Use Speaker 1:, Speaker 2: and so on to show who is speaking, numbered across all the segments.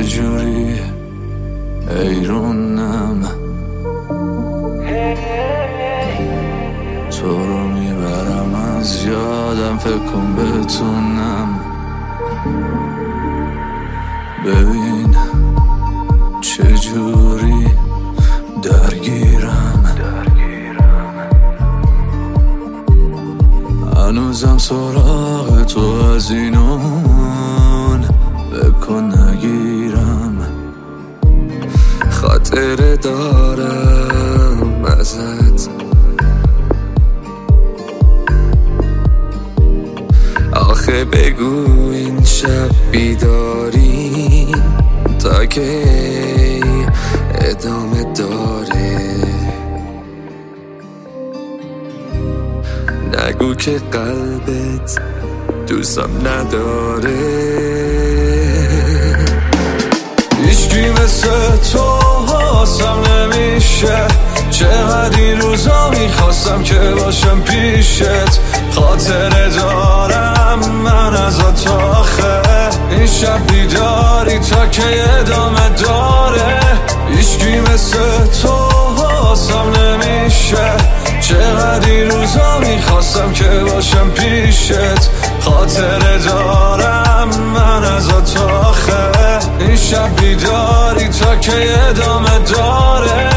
Speaker 1: چجوری ایرونم تو رو میبرم از یادم، فکر کن بتونم. ببین چجوری درگیرم، هنوزم سراغ تو از اینون بکن نگیرم. خاطره دارم ازت، آخه بگو این شب بیداری تا که ادامه داره. نگو که قلبت دوستم نداره. هیچکی مثل تو حاسم نمیشه، چقدر این روزا میخواستم که باشم پیشت. خاطره دارم من ازت آخه، این شب بیداری تا که ادامه داره. هیچکی مثل تو حاسم نمیشه، چقدر این روزا میخواستم که باشم پیشت. خاطره دارم من ازت آخه، این شب بیداری تا که ادامه داره.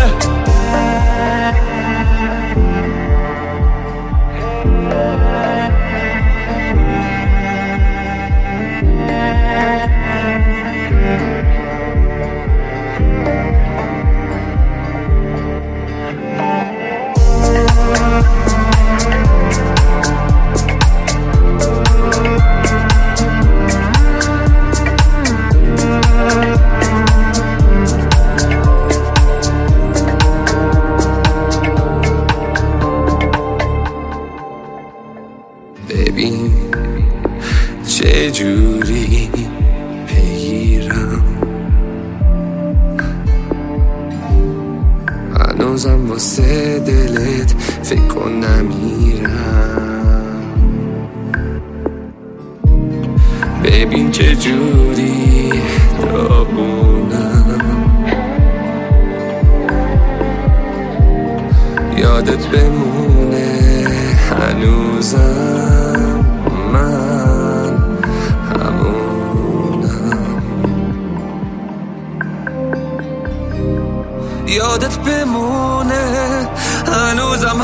Speaker 1: ببین چجوری بگیرم، هنوزم واسه دلت فکر کن نمیرم. ببین چجوری داغونم، یادت بمونه هنوزم من همونم. یادت بمونه هنوزم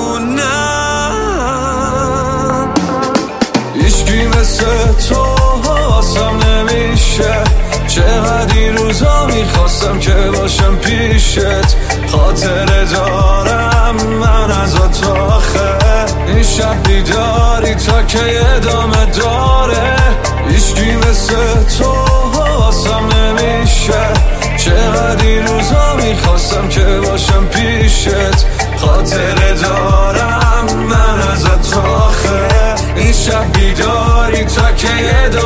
Speaker 1: همونم. هیچکی مثل تو حاسم نمیشه، چقدر این روزا میخواستم که باشم پیشت. خاطره دارم من ازت آخه، این شب بیداری تا که ادامه داره. هیچکی مثل تو حاسم نمیشه، چقدر این روزا میخواستم که باشم پیشت. خاطره دارم من ازت آخه، این شب بیداری تا که ادامه